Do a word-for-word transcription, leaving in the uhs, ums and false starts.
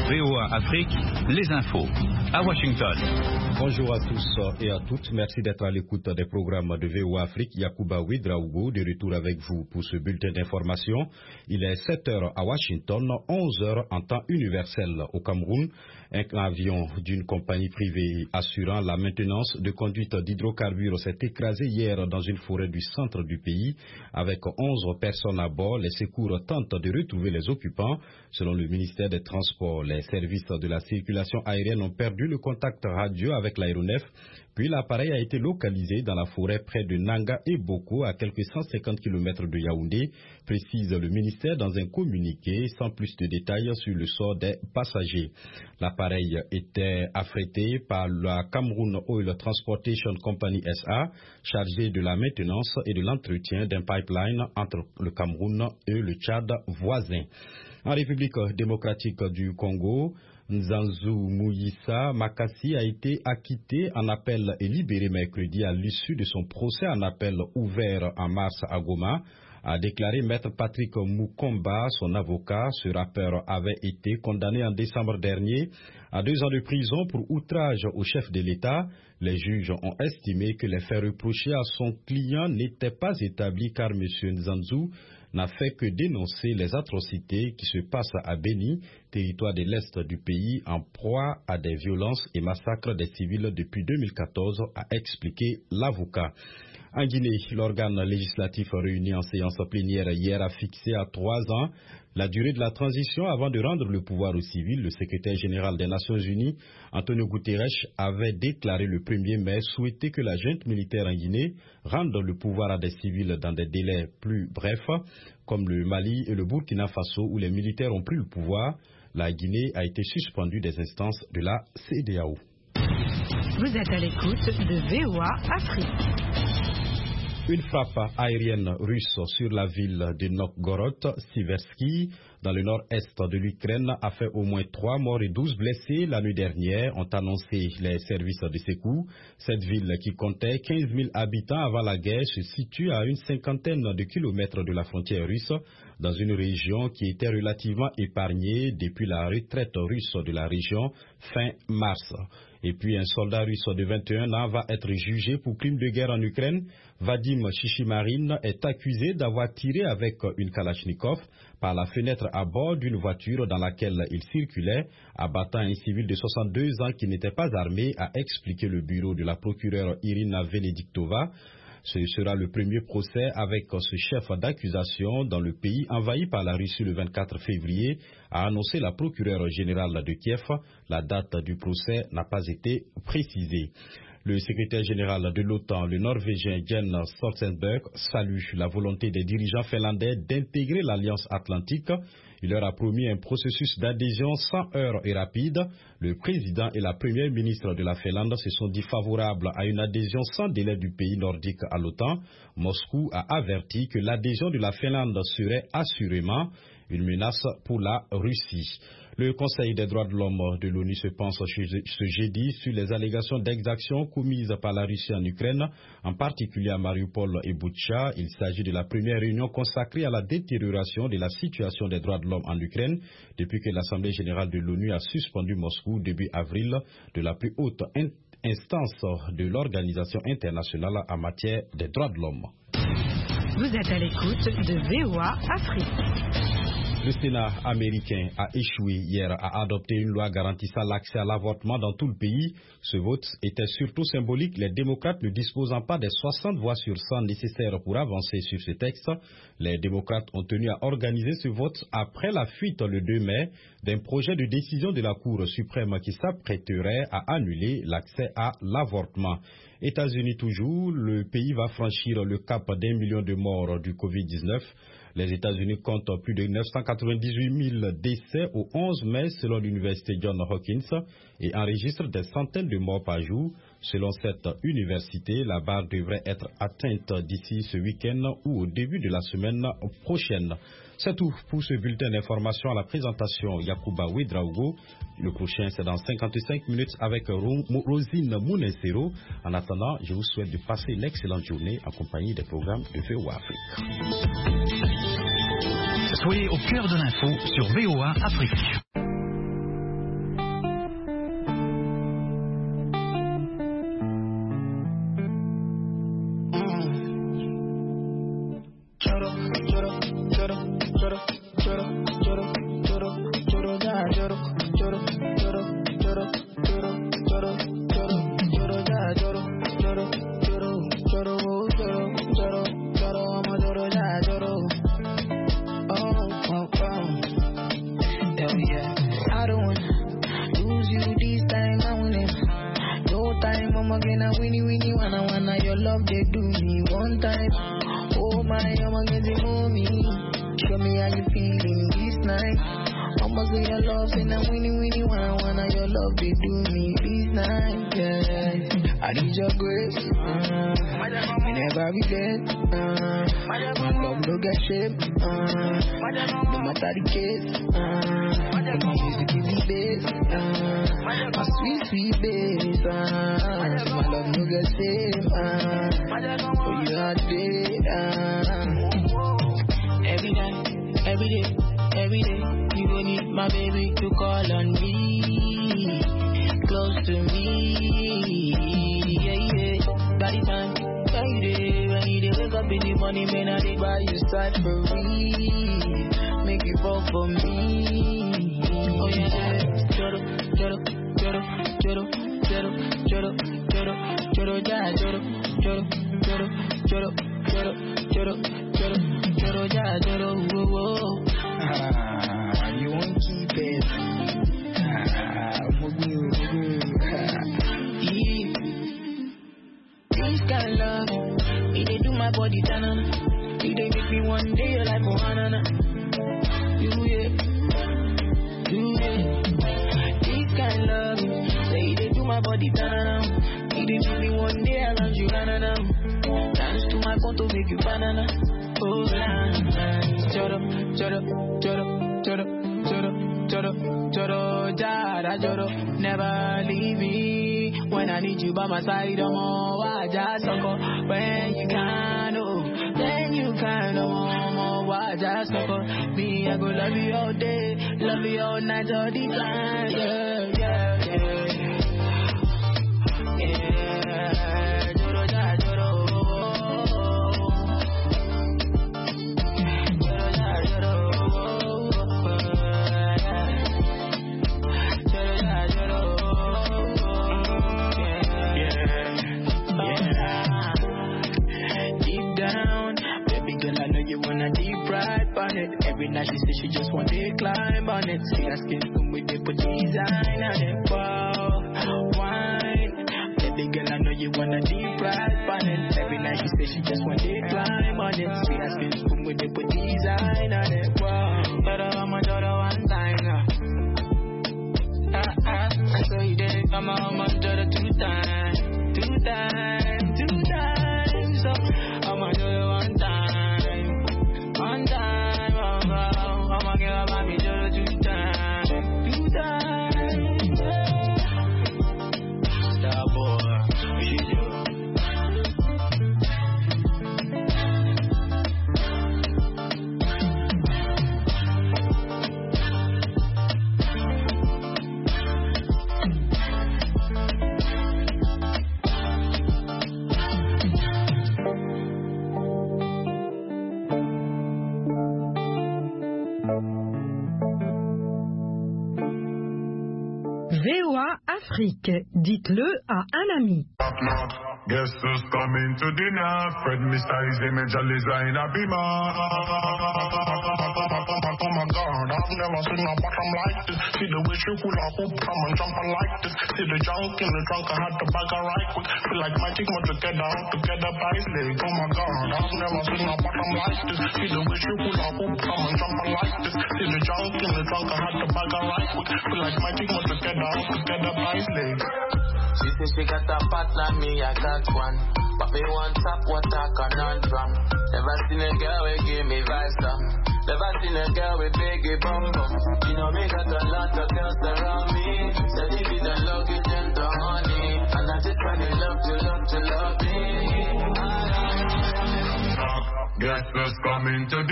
V O A Afrique, les infos, à Washington. Bonjour à tous et à toutes. Merci d'être à l'écoute des programmes de V O A Afrique. Yacouba Ouedraogo, de retour avec vous pour ce bulletin d'information. Il est sept heures à Washington, onze heures en temps universel au Cameroun. Un avion d'une compagnie privée assurant la maintenance de conduite d'hydrocarbures s'est écrasé hier dans une forêt du centre du pays. Avec onze personnes à bord, les secours tentent de retrouver les occupants. Selon le ministère des Transports, les services de la circulation aérienne ont perdu le contact radio avec l'aéronef. Puis l'appareil a été localisé dans la forêt près de Nanga et Boko, à quelques cent cinquante kilomètres de Yaoundé, précise le ministère dans un communiqué sans plus de détails sur le sort des passagers. L'appareil était affrété par la Cameroun Oil Transportation Company S A, chargé de la maintenance et de l'entretien d'un pipeline entre le Cameroun et le Tchad voisin. En République démocratique du Congo, Nzanzu Mouyissa Makassi a été acquitté en appel et libéré mercredi à l'issue de son procès en appel ouvert en mars à Goma, a déclaré maître Patrick Mukomba, son avocat. Ce rappeur avait été condamné en décembre dernier à deux ans de prison pour outrage au chef de l'État. Les juges ont estimé que les faits reprochés à son client n'étaient pas établis car M. Nzanzu n'a fait que dénoncer les atrocités qui se passent à Beni, territoire de l'Est du pays, en proie à des violences et massacres des civils depuis deux mille quatorze, a expliqué l'avocat. En Guinée, l'organe législatif réuni en séance plénière hier a fixé à trois ans la durée de la transition avant de rendre le pouvoir aux civils. Le secrétaire général des Nations Unies, Antonio Guterres, avait déclaré le premier mai souhaiter que la junte militaire en Guinée rende le pouvoir à des civils dans des délais plus brefs, comme le Mali et le Burkina Faso où les militaires ont pris le pouvoir. La Guinée a été suspendue des instances de la C D A O. Vous êtes à l'écoute de V O A Afrique. Une frappe aérienne russe sur la ville de Novgorod-Siversky, dans le nord-est de l'Ukraine, a fait au moins trois morts et douze blessés la nuit dernière, ont annoncé les services de secours. Cette ville, qui comptait quinze mille habitants avant la guerre, se situe à une cinquantaine de kilomètres de la frontière russe, dans une région qui était relativement épargnée depuis la retraite russe de la région fin mars. Et puis un soldat russe de vingt et un ans va être jugé pour crime de guerre en Ukraine. Vadim Chichimarin est accusé d'avoir tiré avec une Kalachnikov par la fenêtre à bord d'une voiture dans laquelle il circulait, abattant un civil de soixante-deux ans qui n'était pas armé, a expliqué le bureau de la procureure Irina Venediktova. Ce sera le premier procès avec ce chef d'accusation dans le pays envahi par la Russie le vingt-quatre février, a annoncé la procureure générale de Kiev. La date du procès n'a pas été précisée. Le secrétaire général de l'OTAN, le Norvégien Jens Stoltenberg, salue la volonté des dirigeants finlandais d'intégrer l'Alliance Atlantique. Il leur a promis un processus d'adhésion sans heurts et rapide. Le président et la première ministre de la Finlande se sont dit favorables à une adhésion sans délai du pays nordique à l'OTAN. Moscou a averti que l'adhésion de la Finlande serait assurément une menace pour la Russie. Le Conseil des droits de l'homme de l'ONU se penche ce jeudi sur les allégations d'exactions commises par la Russie en Ukraine, en particulier à Mariupol et Boutcha. Il s'agit de la première réunion consacrée à la détérioration de la situation des droits de l'homme en Ukraine depuis que l'Assemblée générale de l'ONU a suspendu Moscou début avril de la plus haute instance de l'Organisation internationale en matière des droits de l'homme. Vous êtes à l'écoute de V O A Afrique. Le Sénat américain a échoué hier à adopter une loi garantissant l'accès à l'avortement dans tout le pays. Ce vote était surtout symbolique, les démocrates ne disposant pas des soixante voix sur cent nécessaires pour avancer sur ce texte. Les démocrates ont tenu à organiser ce vote après la fuite le deux mai d'un projet de décision de la Cour suprême qui s'apprêterait à annuler l'accès à l'avortement. États-Unis toujours, le pays va franchir le cap d'un million de morts du covid dix-neuf. Les États-Unis comptent plus de neuf cent quatre-vingt-dix-huit mille décès au onze mai selon l'université Johns Hopkins et enregistrent des centaines de morts par jour. Selon cette université, la barre devrait être atteinte d'ici ce week-end ou au début de la semaine prochaine. C'est tout pour ce bulletin d'information. À la présentation, Yacouba Ouedraogo. Le prochain, c'est dans cinquante-cinq minutes avec Rosine Mounensero. En attendant, je vous souhaite de passer une excellente journée en compagnie des programmes de V O A Afrique. Soyez au cœur de l'info sur V O A Afrique. know me. Show me how you feeling this night. Almost with your love, and I'm winning, winning, one, one of your love, they do me this night, yeah. I need your grace, uh, whenever we get, uh, my love no get shame, uh, no matter the case, uh, my music is the bass, uh, my sweet, sweet bass, uh, my love no get shame, uh, for you are there, uh, every night, every day, every day, you gon' need my baby to call on me, close to me, yeah, yeah, body time, when you day, when you day, wake up in the morning, man, I dey buy you side for me, make you fall for me, oh yeah, choro, choro, choro, choro, choro, choro, choro, choro, yeah, choro, choro, choro, choro, choro, choro, choro, choro, yeah, choro, whoa, whoa. Ah, you won't keep it. Ah, mugu, mugu. Yeah. This kind of love, it dey do my body tanana. It dey make me one day like Moana. You yeah, you yeah. This kind of love, say it dey do my body tanana. It dey make me one day around you banana. Dance to my phone to make you banana. Oh, choro, choro, choro, choro, choro, choro, choro, jara, choro. Never leave me when I need you by my side. I'm all I just suffer when you can, oh, then you can, oh, oh, I just suffer. Me, I go love you all day, love you all night, all the time, yeah, yeah, yeah, yeah, choro, jara, choro. Every night she says she just want to climb on it. See her skin come with the put design on it. Wow, wine. Baby girl, I know you wanna deep ride on it. Every night she says she just want to climb on it. See her skin come with the put design on it. Wow, daughter, I'm a daughter one time. Ah ah, I saw you there, I'm a I'm a daughter two times, two times, two times. So I'm a daughter one time, one time. I'ma give her my daughter two times, two times. Star boy, we should do. V O A Afrique, dites-le à un ami. Guess who's coming to dinner? Fred Mister his image a designer beamer. Oh my God, I've never seen a bottom like this. See the way she pull her hoop, come and jump her like this. See the junk in the trunk, I had to bag her right quick. Feel like my team were together, together by his leg. Oh my God, I've never seen a bottom like this. See the way she pull her hoop, come and jump her like this. See the junk in the trunk, I had to bag her right quick. Feel like my team were together, together by his leg. She says she got a partner, me I got one. But me want top water conundrum. Never seen a girl who give me vibes up. Never seen a girl with biggie bum bum. You know me got a lot of girls around me. Said if you don't love it, then the honey. And I just try to love to love to love me. Guess who's coming to